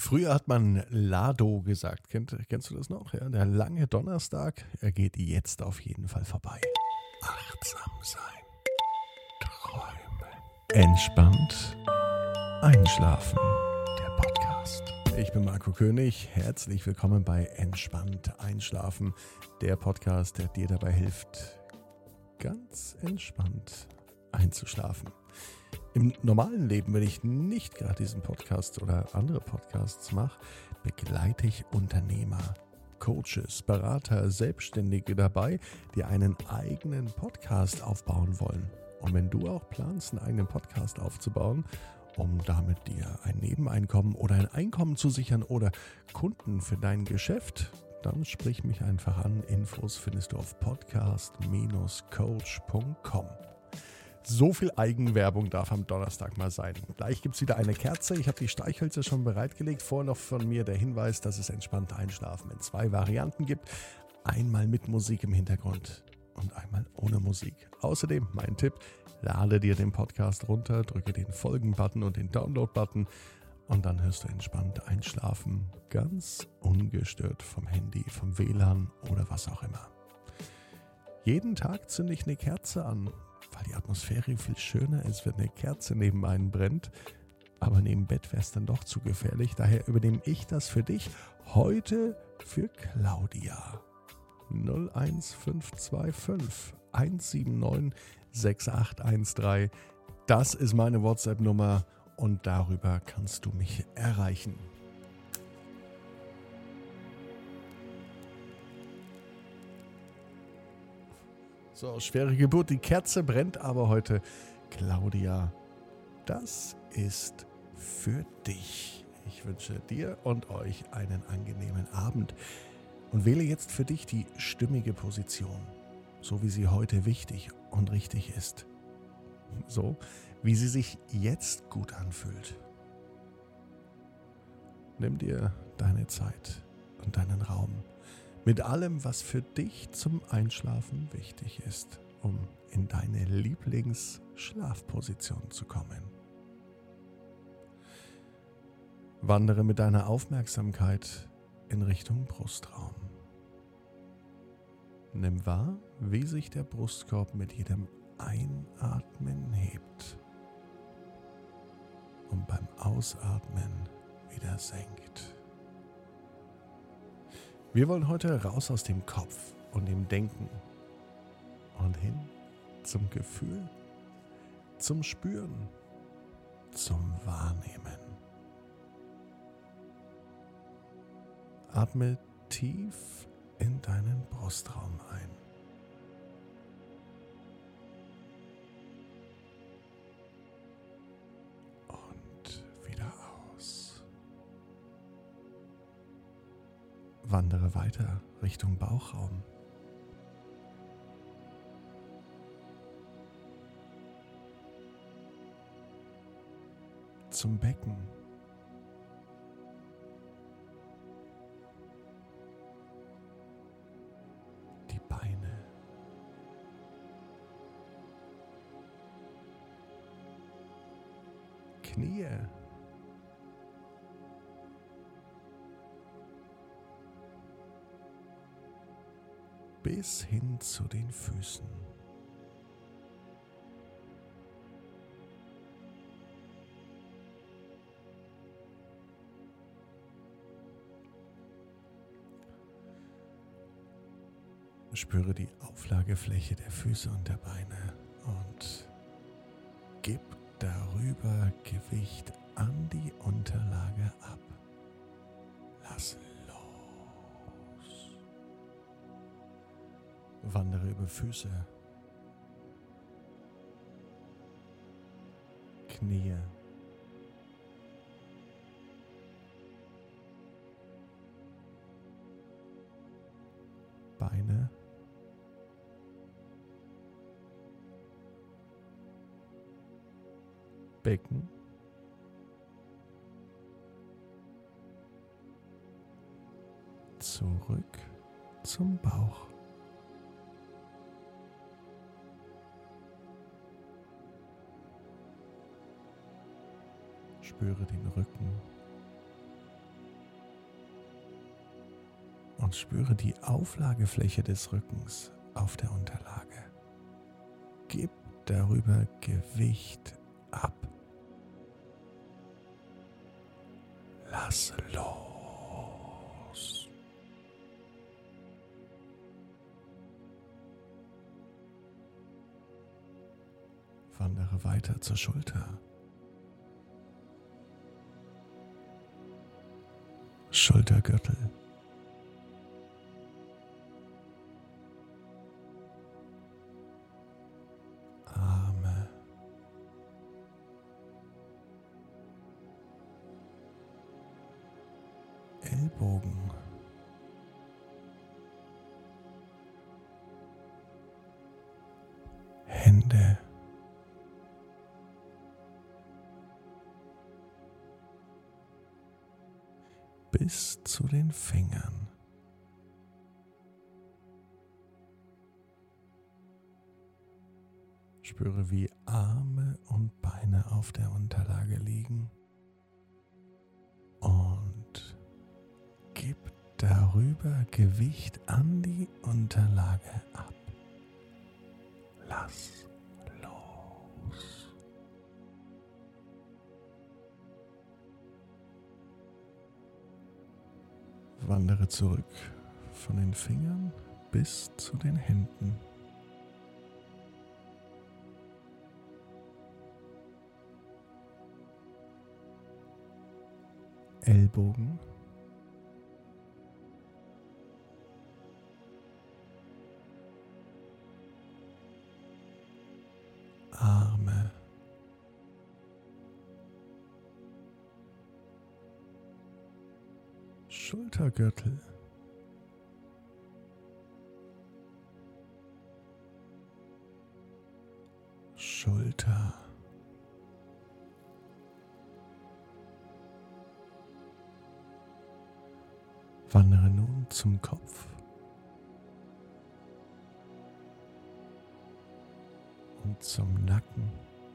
Früher hat man Lado gesagt. Kennst du das noch? Ja, der lange Donnerstag, er geht jetzt auf jeden Fall vorbei. Achtsam sein, träumen, entspannt einschlafen. Der Podcast. Ich bin Marco König. Herzlich willkommen bei Entspannt einschlafen. Der Podcast, der dir dabei hilft, ganz entspannt einzuschlafen. Im normalen Leben, wenn ich nicht gerade diesen Podcast oder andere Podcasts mache, begleite ich Unternehmer, Coaches, Berater, Selbstständige dabei, die einen eigenen Podcast aufbauen wollen. Und wenn du auch planst, einen eigenen Podcast aufzubauen, um damit dir ein Nebeneinkommen oder ein Einkommen zu sichern oder Kunden für dein Geschäft, dann sprich mich einfach an. Infos findest du auf podcast-coach.com. So viel Eigenwerbung darf am Donnerstag mal sein. Gleich gibt es wieder eine Kerze. Ich habe die Streichhölzer schon bereitgelegt. Vorher noch von mir der Hinweis, dass es entspannt einschlafen in 2 Varianten gibt. Einmal mit Musik im Hintergrund und einmal ohne Musik. Außerdem mein Tipp, lade dir den Podcast runter, drücke den Folgen-Button und den Download-Button und dann hörst du entspannt einschlafen, ganz ungestört vom Handy, vom WLAN oder was auch immer. Jeden Tag zünde ich eine Kerze an, weil die Atmosphäre viel schöner ist, wenn eine Kerze neben einem brennt. Aber neben Bett wäre es dann doch zu gefährlich. Daher übernehme ich das für dich heute für Claudia. 01525 179 6813. Das ist meine WhatsApp-Nummer und darüber kannst du mich erreichen. So, schwere Geburt. Die Kerze brennt aber heute. Claudia, das ist für dich. Ich wünsche dir und euch einen angenehmen Abend und wähle jetzt für dich die stimmige Position, so wie sie heute wichtig und richtig ist. So, wie sie sich jetzt gut anfühlt. Nimm dir deine Zeit und deinen Raum. Mit allem, was für dich zum Einschlafen wichtig ist, um in deine Lieblingsschlafposition zu kommen. Wandere mit deiner Aufmerksamkeit in Richtung Brustraum. Nimm wahr, wie sich der Brustkorb mit jedem Einatmen hebt und beim Ausatmen wieder senkt. Wir wollen heute raus aus dem Kopf und dem Denken und hin zum Gefühl, zum Spüren, zum Wahrnehmen. Atme tief in deinen Brustraum ein. Und wieder aus. Wandere weiter Richtung Bauchraum. Zum Becken. Die Beine. Knie. Bis hin zu den Füßen. Spüre die Auflagefläche der Füße und der Beine und gib darüber Gewicht an die Unterlage ab. Lass los. Wandere über Füße, Knie, Beine, Becken, zurück zum Bauch. Spüre den Rücken, und spüre die Auflagefläche des Rückens auf der Unterlage. Gib darüber Gewicht ab. Lass los. Wandere weiter zur Schulter. Schultergürtel. Arme. Ellbogen. Hände. Bis zu den Fingern. Spüre, wie Arme und Beine auf der Unterlage liegen und gib darüber Gewicht an die Unterlage ab. Lass los. Wandere zurück von den Fingern bis zu den Händen. Ellbogen. Arme. Schultergürtel. Schulter. Wandere nun zum Kopf und zum Nacken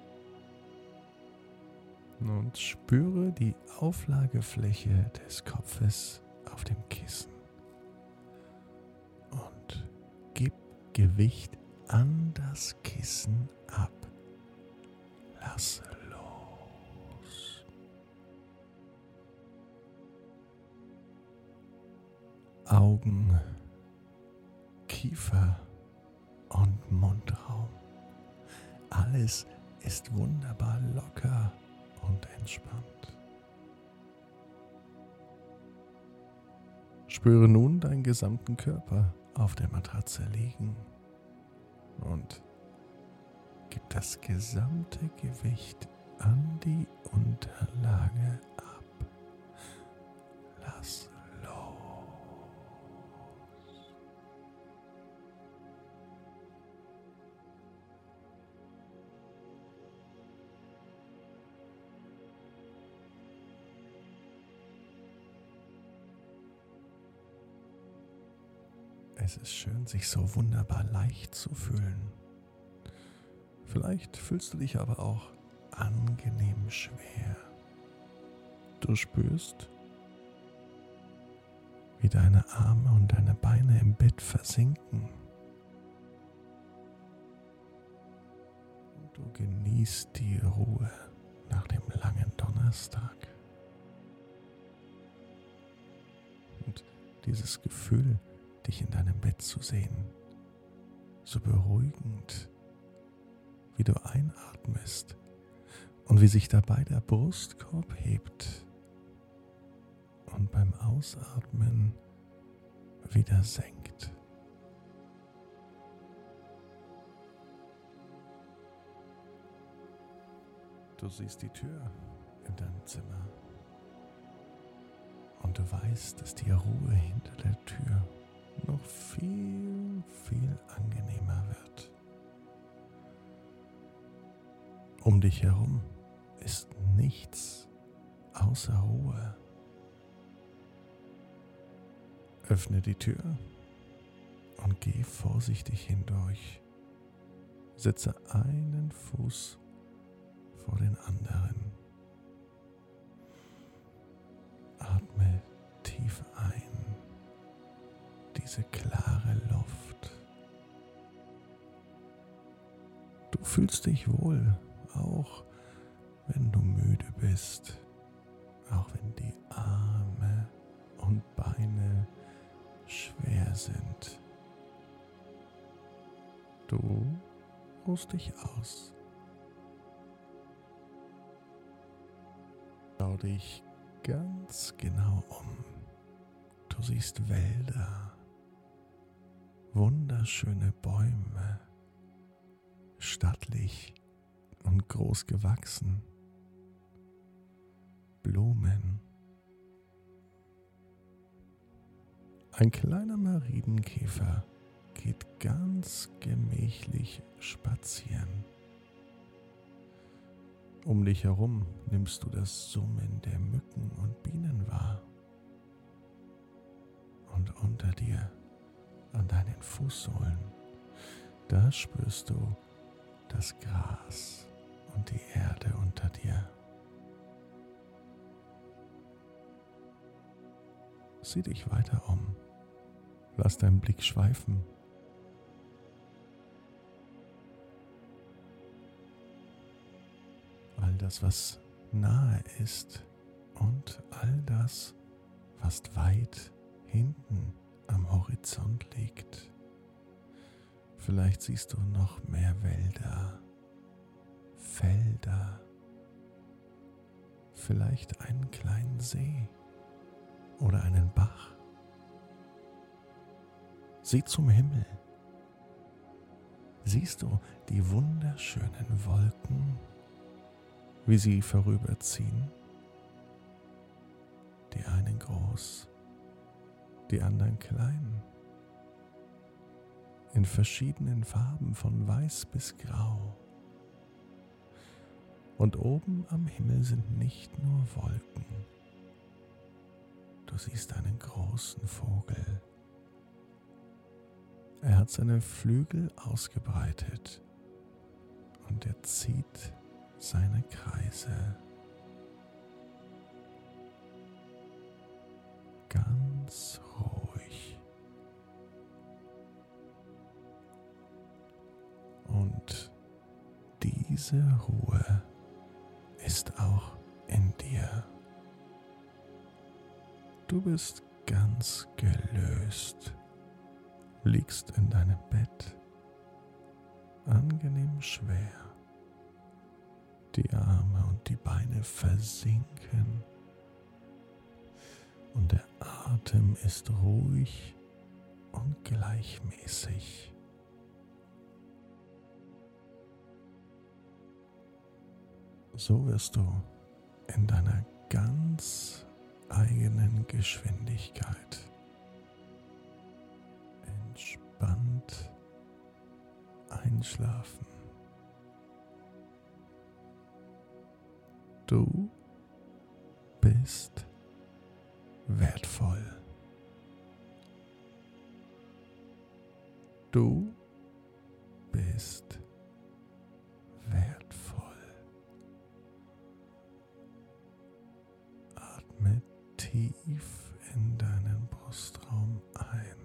und spüre die Auflagefläche des Kopfes auf dem Kissen und gib Gewicht an das Kissen ab. Lass los. Augen, Kiefer und Mundraum. Alles ist wunderbar locker und entspannt. Spüre nun deinen gesamten Körper auf der Matratze liegen und gib das gesamte Gewicht an die Unterlage ab. Lass los. Es ist schön, sich so wunderbar leicht zu fühlen. Vielleicht fühlst du dich aber auch angenehm schwer. Du spürst, wie deine Arme und deine Beine im Bett versinken. Und du genießt die Ruhe nach dem langen Donnerstag. Und dieses Gefühl, dich in deinem Bett zu sehen, so beruhigend, wie du einatmest und wie sich dabei der Brustkorb hebt und beim Ausatmen wieder senkt. Du siehst die Tür in deinem Zimmer und du weißt, dass die Ruhe hinter der Tür noch viel, viel angenehmer wird. Um dich herum ist nichts außer Ruhe. Öffne die Tür und geh vorsichtig hindurch. Setze einen Fuß vor den anderen. Atme tief ein diese klare Luft. Du fühlst dich wohl, auch wenn du müde bist, auch wenn die Arme und Beine schwer sind. Du ruhst dich aus. Schau dich ganz genau um. Du siehst Wälder, wunderschöne Bäume, stattlich und groß gewachsen, Blumen. Ein kleiner Marienkäfer geht ganz gemächlich spazieren. Um dich herum nimmst du das Summen der Mücken und Bienen wahr. Und unter dir, an deinen Fußsohlen, da spürst du das Gras und die Erde unter dir. Sieh dich weiter um. Lass deinen Blick schweifen. All das, was nahe ist und all das, was weit hinten am Horizont liegt. Vielleicht siehst du noch mehr Wälder, Felder, vielleicht einen kleinen See oder einen Bach. Sieh zum Himmel. Siehst du die wunderschönen Wolken, wie sie vorüberziehen? Die einen groß, die anderen klein, in verschiedenen Farben von weiß bis grau. Und oben am Himmel sind nicht nur Wolken. Du siehst einen großen Vogel. Er hat seine Flügel ausgebreitet und er zieht seine Kreise. Ganz ruhig. Und diese Ruhe ist auch in dir. Du bist ganz gelöst, liegst in deinem Bett, angenehm schwer. Die Arme und die Beine versinken und der Atem ist ruhig und gleichmäßig. So wirst du in deiner ganz eigenen Geschwindigkeit entspannt einschlafen. Du bist wertvoll. Du bist wertvoll. Atme tief in deinen Brustraum ein